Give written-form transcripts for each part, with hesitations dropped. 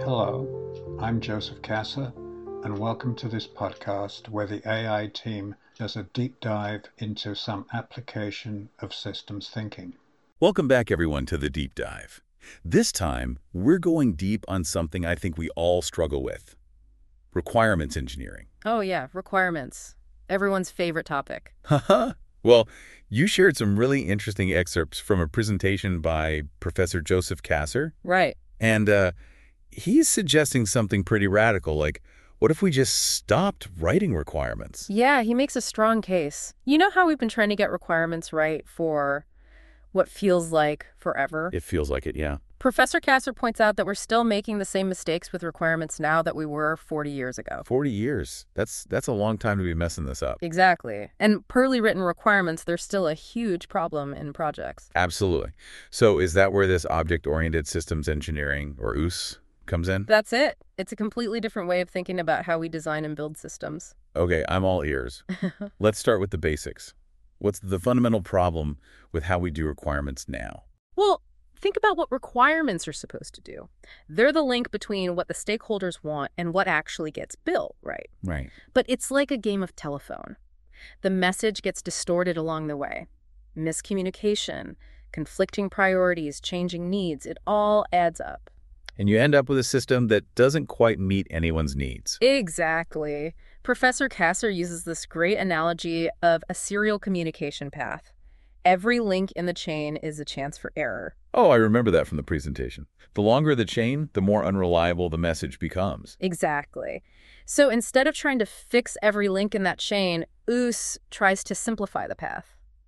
Hello, I'm Joseph Kasser, and welcome to this podcast where the AI team does a deep dive into some application of systems thinking. Welcome back, everyone, to The Deep Dive. This time, we're going deep on something I think we all struggle with: requirements engineering. Oh yeah, requirements. Everyone's favorite topic. Haha. Well, you shared some really interesting excerpts from a presentation by Professor Joseph Kasser. Right. And he's suggesting something pretty radical, like, what if we just stopped writing requirements? Yeah, he makes a strong case. You know how we've been trying to get requirements right for what feels like forever? It feels like it, yeah. Professor Kasser points out that we're still making the same mistakes with requirements now that we were 40 years ago. 40 years. That's a long time to be messing this up. Exactly. And poorly written requirements, they're still a huge problem in projects. Absolutely. So is that where this object-oriented systems engineering, or OOS, comes in? That's it. It's a completely different way of thinking about how we design and build systems. Okay, I'm all ears. Let's start with the basics. What's the fundamental problem with how we do requirements now? Well, think about what requirements are supposed to do. They're the link between what the stakeholders want and what actually gets built, right? Right. But it's like a game of telephone. The message gets distorted along the way. Miscommunication, conflicting priorities, changing needs, it all adds up. And you end up with a system that doesn't quite meet anyone's needs. Exactly. Professor Kasser uses this great analogy of a serial communication path. Every link in the chain is a chance for error. Oh, I remember that from the presentation. The longer the chain, the more unreliable the message becomes. Exactly. So instead of trying to fix every link in that chain, OOS tries to simplify the path.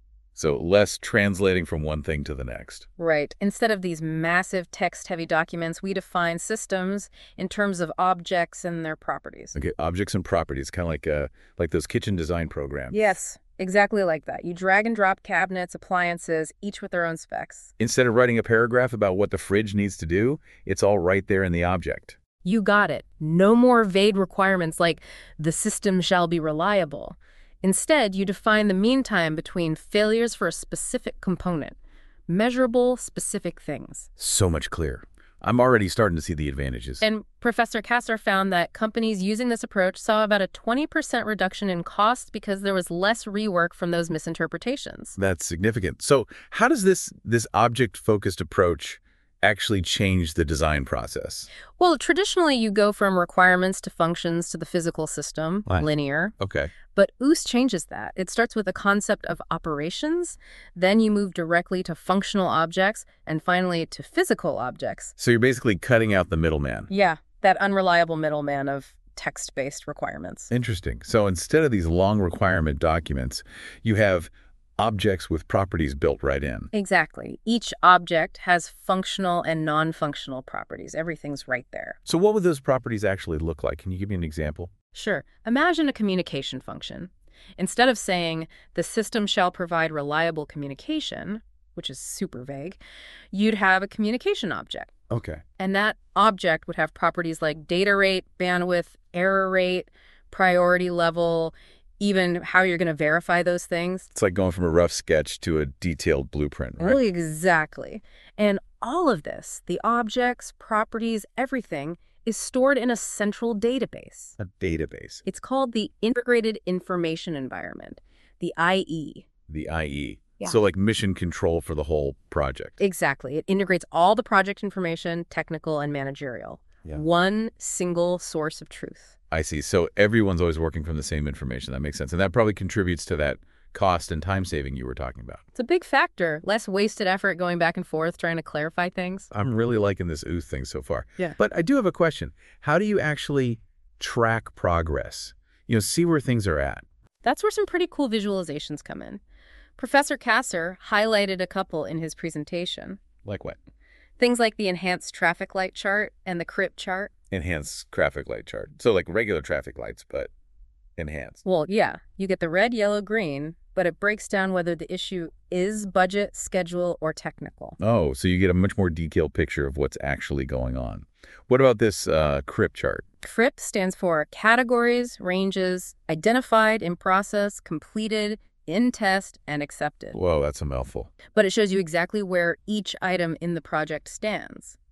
So less translating from one thing to the next. Right. Instead of these massive text-heavy documents, we define systems in terms of objects and their properties. Okay, objects and properties, kind of like those kitchen design programs. Yes, exactly like that. You drag and drop cabinets, appliances, each with their own specs. Instead of writing a paragraph about what the fridge needs to do, it's all right there in the object. You got it. No more vague requirements like the system shall be reliable. Instead, you define the mean time between failures for a specific component. Measurable, specific things. So much clearer. I'm already starting to see the advantages. And Professor Kasser found that companies using this approach saw about a 20% reduction in cost because there was less rework from those misinterpretations. That's significant. So how does this object-focused approach actually change the design process? Well, traditionally, you go from requirements to functions to the physical system, Right. linear. Okay. But OOS changes that. It starts with a concept of operations, then you move directly to functional objects, and finally to physical objects. So you're basically cutting out the middleman. Yeah, that unreliable middleman of text-based requirements. Interesting. So instead of these long requirement documents, you have objects with properties built right in. Exactly. Each object has functional and non-functional properties. Everything's right there. So what would those properties actually look like? Can you give me an example? Sure. Imagine a communication function. Instead of saying, the system shall provide reliable communication, which is super vague, you'd have a communication object. Okay. And that object would have properties like data rate, bandwidth, error rate, priority level, even how you're going to verify those things. It's like going from a rough sketch to a detailed blueprint, right? Really, exactly. And all of this, the objects, properties, everything, is stored in a central database. A database. It's called the Integrated Information Environment, the IE. The IE. Yeah. So like mission control for the whole project. Exactly. It integrates all the project information, technical and managerial. Yeah. One single source of truth. I see. So everyone's always working from the same information. That makes sense. And that probably contributes to that cost and time saving you were talking about. It's a big factor. Less wasted effort going back and forth trying to clarify things. I'm really liking this OOS thing so far. Yeah. But I do have a question. How do you actually track progress? See where things are at. That's where some pretty cool visualizations come in. Professor Kasser highlighted a couple in his presentation. Like what? Things like the enhanced traffic light chart and the CRIP chart. Enhanced traffic light chart. So like regular traffic lights, but enhanced. Well, yeah, you get the red, yellow, green, but it breaks down whether the issue is budget, schedule, or technical. Oh, so you get a much more detailed picture of what's actually going on. What about this CRIP chart? CRIP stands for Categories, Ranges, Identified, In Process, Completed, In Test, and Accepted. Whoa, that's a mouthful. But it shows you exactly where each item in the project stands.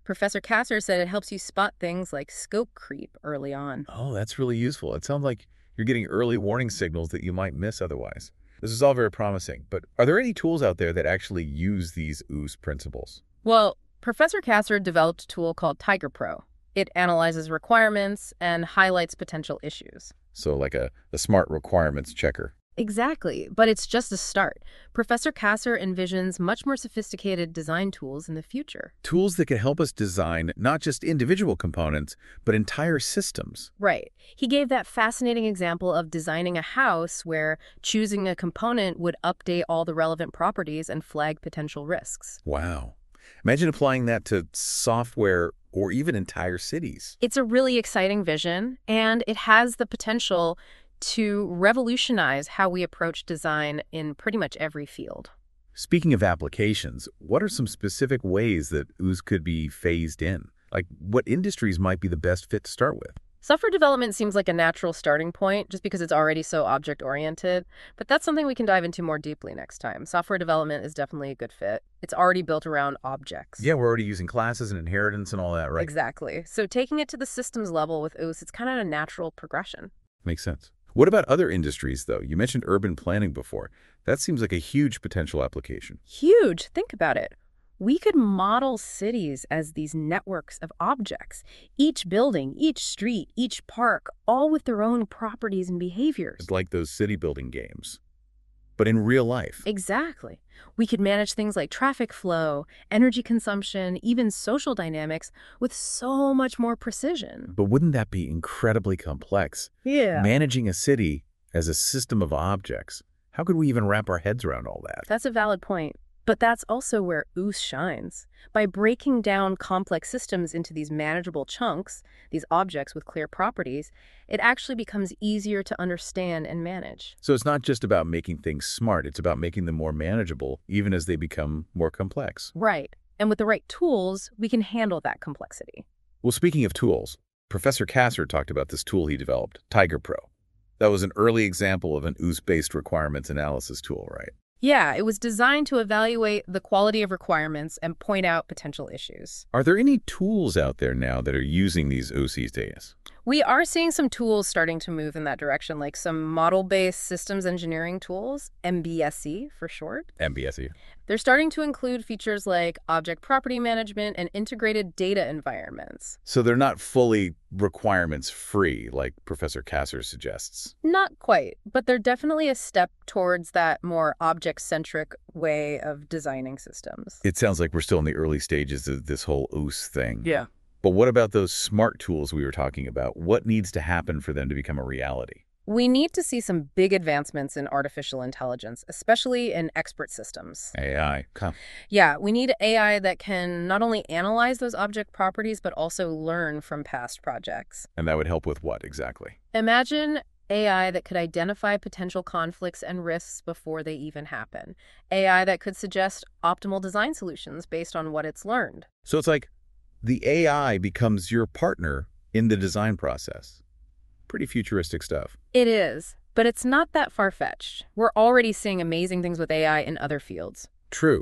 Professor Kasser said it helps you spot things like scope creep early on. Oh, that's really useful. It sounds like you're getting early warning signals that you might miss otherwise. This is all very promising, but are there any tools out there that actually use these OOS principles? Well, Professor Kasser developed a tool called Tiger Pro. It analyzes requirements and highlights potential issues. So like a smart requirements checker. Exactly, but it's just a start. Professor Kasser envisions much more sophisticated design tools in the future. Tools that can help us design not just individual components, but entire systems. Right. He gave that fascinating example of designing a house where choosing a component would update all the relevant properties and flag potential risks. Wow. Imagine applying that to software or even entire cities. It's a really exciting vision, and it has the potential to revolutionize how we approach design in pretty much every field. Speaking of applications, what are some specific ways that OOS could be phased in? Like, what industries might be the best fit to start with? Software development seems like a natural starting point just because it's already so object-oriented, but that's something we can dive into more deeply next time. Software development is definitely a good fit. It's already built around objects. Yeah, we're already using classes and inheritance and all that, right? Exactly. So taking it to the systems level with OOS, it's kind of a natural progression. Makes sense. What about other industries, though? You mentioned urban planning before. That seems like a huge potential application. Huge. Think about it. We could model cities as these networks of objects, each building, each street, each park, all with their own properties and behaviors. It's like those city building games, but in real life. Exactly. We could manage things like traffic flow, energy consumption, even social dynamics with so much more precision. But wouldn't that be incredibly complex? Yeah. Managing a city as a system of objects. How could we even wrap our heads around all that? That's a valid point. But that's also where OOS shines. By breaking down complex systems into these manageable chunks, these objects with clear properties, it actually becomes easier to understand and manage. So it's not just about making things smart, it's about making them more manageable, even as they become more complex. Right. And with the right tools, we can handle that complexity. Well, speaking of tools, Professor Kasser talked about this tool he developed, Tiger Pro. That was an early example of an OOS-based requirements analysis tool, right? Yeah, it was designed to evaluate the quality of requirements and point out potential issues. Are there any tools out there now that are using these OOS these days? We are seeing some tools starting to move in that direction, like some model-based systems engineering tools, MBSE for short. MBSE. They're starting to include features like object property management and integrated data environments. So they're not fully requirements free, like Professor Kasser suggests. Not quite, but they're definitely a step towards that more object-centric way of designing systems. It sounds like we're still in the early stages of this whole OOS thing. Yeah. But what about those smart tools we were talking about? What needs to happen for them to become a reality? We need to see some big advancements in artificial intelligence, especially in expert systems. AI. Yeah, we need AI that can not only analyze those object properties, but also learn from past projects. And that would help with what exactly? Imagine AI that could identify potential conflicts and risks before they even happen. AI that could suggest optimal design solutions based on what it's learned. So it's like the AI becomes your partner in the design process. Pretty futuristic stuff. It is, but it's not that far-fetched. We're already seeing amazing things with AI in other fields. True.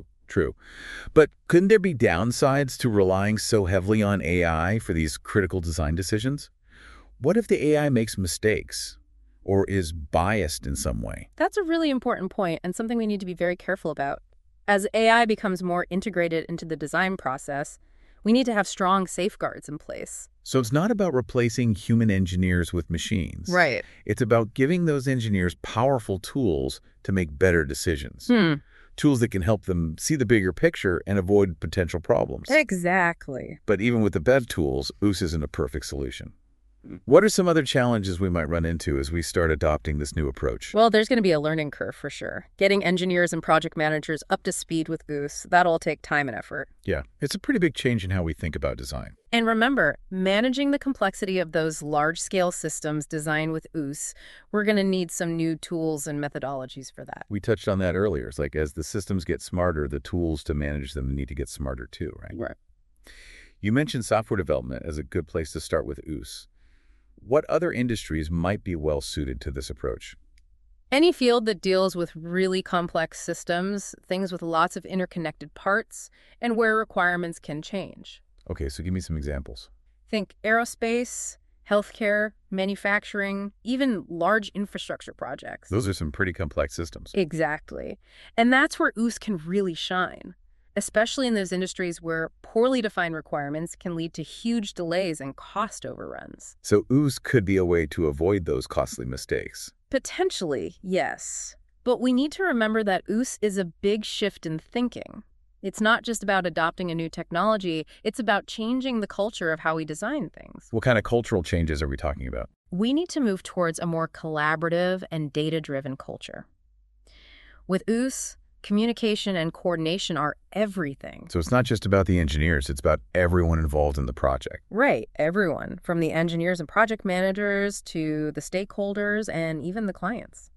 But couldn't there be downsides to relying so heavily on AI for these critical design decisions? What if the AI makes mistakes or is biased in some way? That's a really important point and something we need to be very careful about. As AI becomes more integrated into the design process, we need to have strong safeguards in place. So it's not about replacing human engineers with machines. Right. It's about giving those engineers powerful tools to make better decisions. Tools that can help them see the bigger picture and avoid potential problems. Exactly. But even with the best tools, OOS isn't a perfect solution. What are some other challenges we might run into as we start adopting this new approach? Well, there's going to be a learning curve for sure. Getting engineers and project managers up to speed with OOS, that'll take time and effort. Yeah, it's a pretty big change in how we think about design. And remember, managing the complexity of those large-scale systems designed with OOS, we're going to need some new tools and methodologies for that. We touched on that earlier. It's like as the systems get smarter, the tools to manage them need to get smarter too, right? Right. You mentioned software development as a good place to start with OOS. What other industries might be well suited to this approach? Any field that deals with really complex systems, things with lots of interconnected parts, and where requirements can change. Okay, so give me some examples. Think aerospace, healthcare, manufacturing, even large infrastructure projects. Those are some pretty complex systems. Exactly. And that's where OOS can really shine, especially in those industries where poorly defined requirements can lead to huge delays and cost overruns. So OOS could be a way to avoid those costly mistakes. Potentially, yes. But we need to remember that OOS is a big shift in thinking. It's not just about adopting a new technology, it's about changing the culture of how we design things. What kind of cultural changes are we talking about? We need to move towards a more collaborative and data-driven culture. With OOS, communication and coordination are everything. So it's not just about the engineers, it's about everyone involved in the project. Right, everyone, from the engineers and project managers to the stakeholders and even the clients.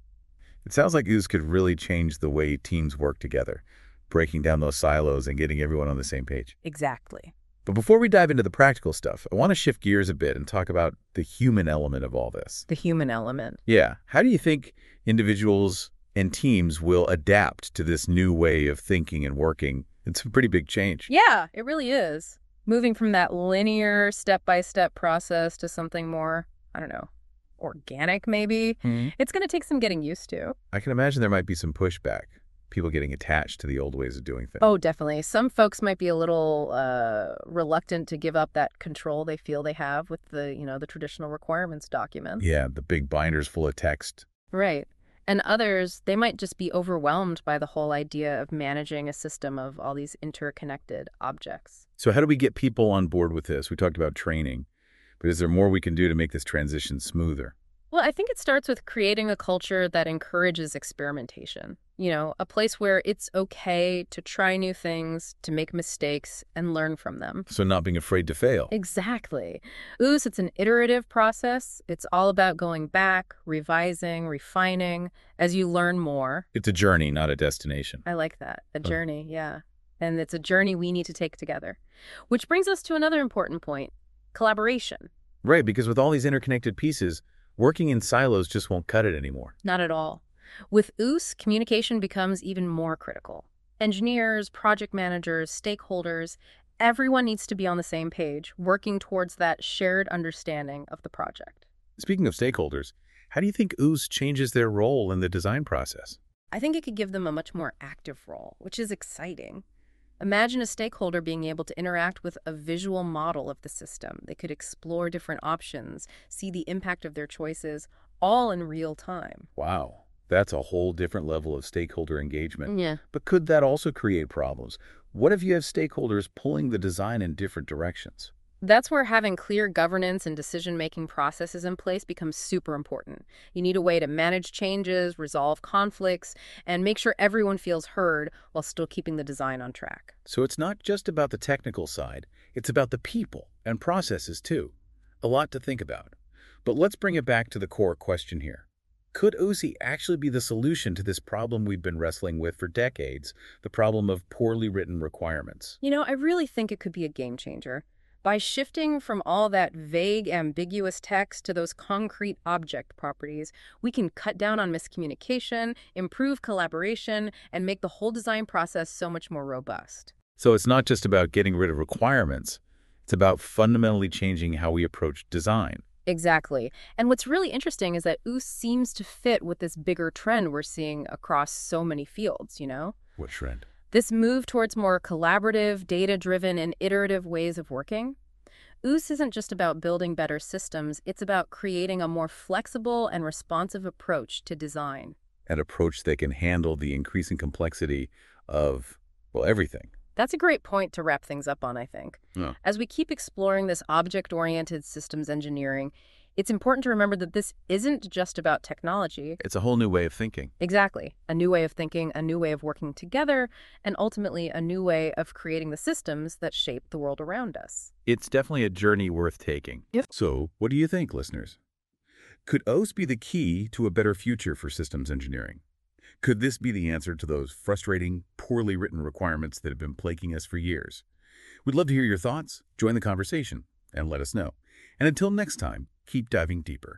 It sounds like OOS could really change the way teams work together, breaking down those silos and getting everyone on the same page. Exactly. But before we dive into the practical stuff, I want to shift gears a bit and talk about the human element of all this. The human element. Yeah. How do you think individuals and teams will adapt to this new way of thinking and working? It's a pretty big change. Yeah, it really is. Moving from that linear step-by-step process to something more, I don't know, organic maybe. It's going to take some getting used to. I can imagine there might be some pushback, people getting attached to the old ways of doing things. Oh, definitely. Some folks might be a little reluctant to give up that control they feel they have with the traditional requirements documents. Yeah, the big binders full of text. Right. And others, they might just be overwhelmed by the whole idea of managing a system of all these interconnected objects. So how do we get people on board with this? We talked about training, but is there more we can do to make this transition smoother? Well, I think it starts with creating a culture that encourages experimentation. A place where it's okay to try new things, to make mistakes, and learn from them. So not being afraid to fail. Exactly. OOS, it's an iterative process. It's all about going back, revising, refining as you learn more. It's a journey, not a destination. I like that. A journey, yeah. And it's a journey we need to take together. Which brings us to another important point, collaboration. Right, because with all these interconnected pieces, working in silos just won't cut it anymore. Not at all. With OOS, communication becomes even more critical. Engineers, project managers, stakeholders, everyone needs to be on the same page, working towards that shared understanding of the project. Speaking of stakeholders, how do you think OOS changes their role in the design process? I think it could give them a much more active role, which is exciting. Imagine a stakeholder being able to interact with a visual model of the system. They could explore different options, see the impact of their choices, all in real time. Wow, that's a whole different level of stakeholder engagement. Yeah. But could that also create problems? What if you have stakeholders pulling the design in different directions? That's where having clear governance and decision-making processes in place becomes super important. You need a way to manage changes, resolve conflicts, and make sure everyone feels heard while still keeping the design on track. So it's not just about the technical side, it's about the people and processes too. A lot to think about. But let's bring it back to the core question here. Could OOSI actually be the solution to this problem we've been wrestling with for decades, the problem of poorly written requirements? I really think it could be a game changer. By shifting from all that vague, ambiguous text to those concrete object properties, we can cut down on miscommunication, improve collaboration, and make the whole design process so much more robust. So it's not just about getting rid of requirements, it's about fundamentally changing how we approach design. Exactly. And what's really interesting is that OOS seems to fit with this bigger trend we're seeing across so many fields, What trend? This move towards more collaborative, data-driven, and iterative ways of working. OOS isn't just about building better systems, it's about creating a more flexible and responsive approach to design. An approach that can handle the increasing complexity of, well, everything. That's a great point to wrap things up on, I think. Yeah. As we keep exploring this object-oriented systems engineering, it's important to remember that this isn't just about technology. It's a whole new way of thinking. Exactly. A new way of thinking, a new way of working together, and ultimately a new way of creating the systems that shape the world around us. It's definitely a journey worth taking. Yep. So, what do you think, listeners? Could OOS be the key to a better future for systems engineering? Could this be the answer to those frustrating, poorly written requirements that have been plaguing us for years? We'd love to hear your thoughts. Join the conversation and let us know. And until next time, keep diving deeper.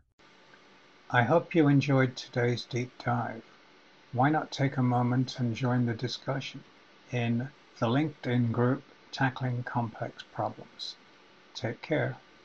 I hope you enjoyed today's deep dive. Why not take a moment and join the discussion in the LinkedIn group tackling complex problems. Take care.